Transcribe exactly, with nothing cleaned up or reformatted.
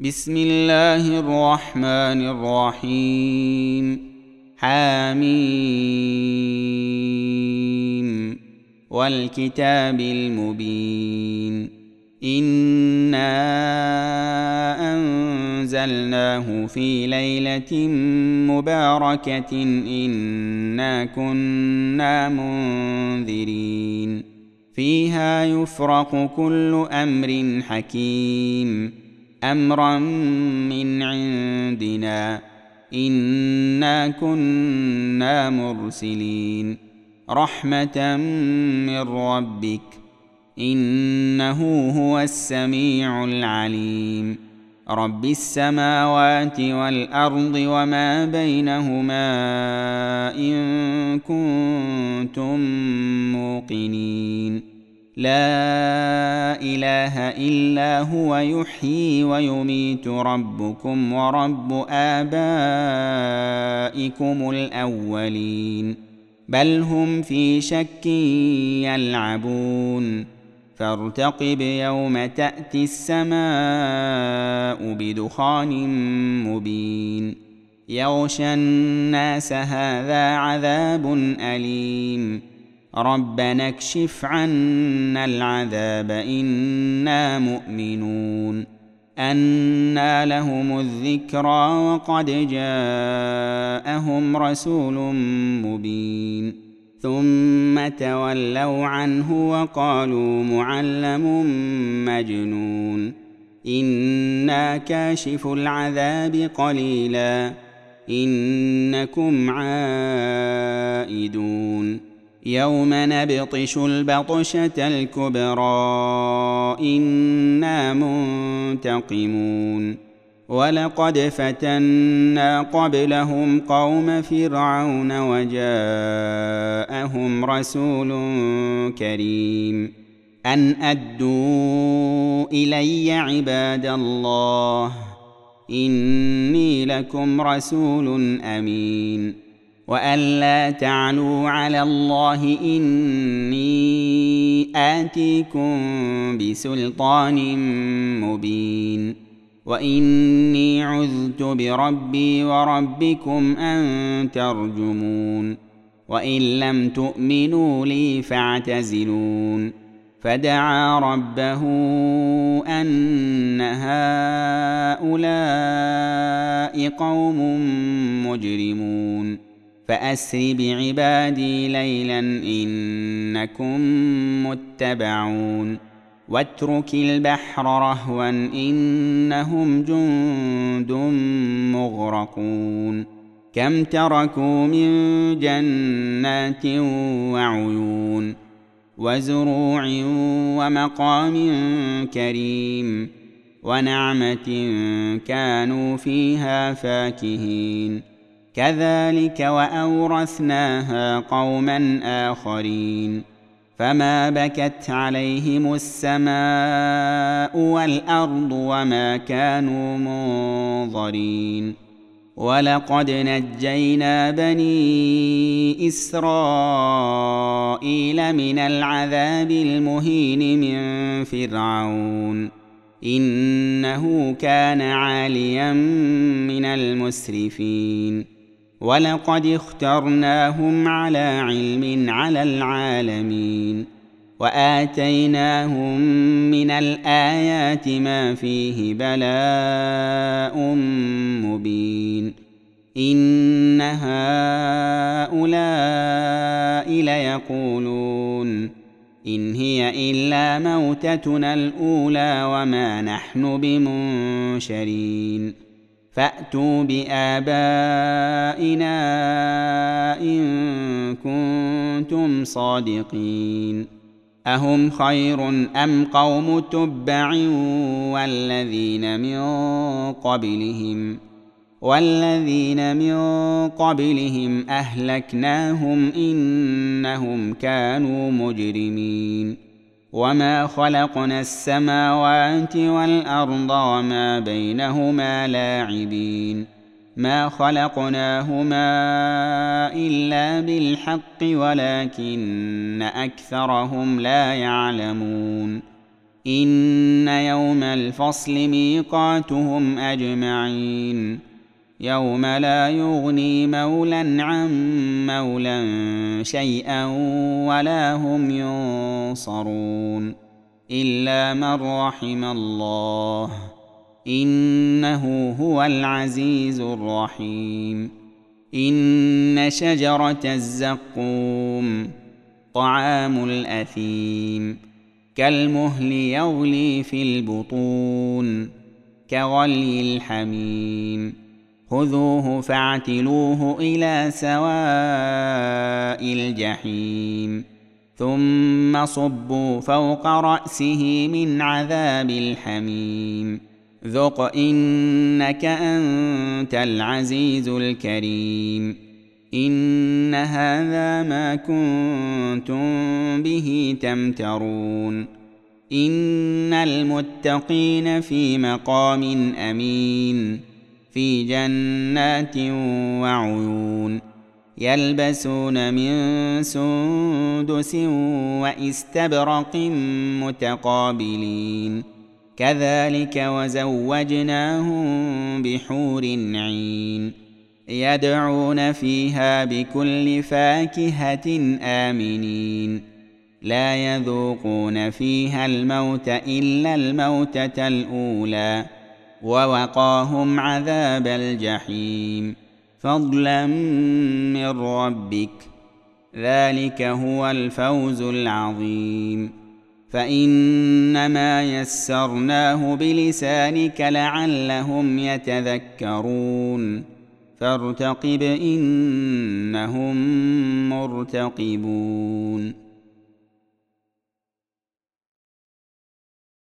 بسم الله الرحمن الرحيم حميم والكتاب المبين إنا أنزلناه في ليلة مباركة إنا كنا منذرين فيها يفرق كل أمر حكيم أمرا من عندنا إنا كنا مرسلين رحمة من ربك إنه هو السميع العليم رب السماوات والأرض وما بينهما إن كنتم موقنين لا إله إلا هو يحيي ويميت ربكم ورب آبائكم الأولين بل هم في شك يلعبون فارتقب يوم تأتي السماء بدخان مبين يغشى الناس هذا عذاب أليم ربنا اكشف عنا العذاب إنا مؤمنون أنى لهم الذكرى وقد جاءهم رسول مبين ثم تولوا عنه وقالوا معلم مجنون إنا كاشف العذاب قليلا إنكم عائدون يوم نبطش البطشة الكبرى إنا منتقمون ولقد فتنا قبلهم قوم فرعون وجاءهم رسول كريم أن أدوا إلي عباد الله إني لكم رسول أمين وأن لا تعلوا على الله إني آتيكم بسلطان مبين وإني عذت بربي وربكم أن ترجمون وإن لم تؤمنوا لي فاعتزلون فدعا ربه أن هؤلاء قوم مجرمون فأسر بعبادي ليلا إنكم متبعون واترك البحر رهوا إنهم جند مغرقون كم تركوا من جنات وعيون وزروع ومقام كريم ونعمة كانوا فيها فاكهين كذلك وأورثناها قوما آخرين فما بكت عليهم السماء والأرض وما كانوا منظرين ولقد نجينا بني إسرائيل من العذاب المهين من فرعون إنه كان عاليا من المسرفين ولقد اخترناهم على علم على العالمين وآتيناهم من الآيات ما فيه بلاء مبين إن هؤلاء ليقولون إن هي إلا موتتنا الأولى وما نحن بمنشرين فأتوا بآبائنا إن كنتم صادقين أهم خير أم قوم تبع والذين من قبلهم والذين من قبلهم أهلكناهم إنهم كانوا مجرمين وما خلقنا السماوات والأرض وما بينهما لاعبين ما خلقناهما إلا بالحق ولكن أكثرهم لا يعلمون إن يوم الفصل ميقاتهم أجمعين يوم لا يغني مولى عن مولى شيئا ولا هم ينصرون إلا من رحم الله إنه هو العزيز الرحيم. إن شجرة الزقوم طعام الأثيم كالمهل يغلي في البطون كغلي الحميم خذوه فاعتلوه إلى سواء الجحيم ثم صبوا فوق رأسه من عذاب الحميم ذق إنك أنت العزيز الكريم. إن هذا ما كنتم به تمترون. إن المتقين في مقام أمين في جنات وعيون يلبسون من سندس واستبرق متقابلين كذلك وزوجناهم بحور عين يدعون فيها بكل فاكهة آمنين لا يذوقون فيها الموت إلا الموتة الأولى ووقاهم عذاب الجحيم فضلا من ربك ذلك هو الفوز العظيم. فإنما يسرناه بلسانك لعلهم يتذكرون فارتقب إنهم مرتقبون.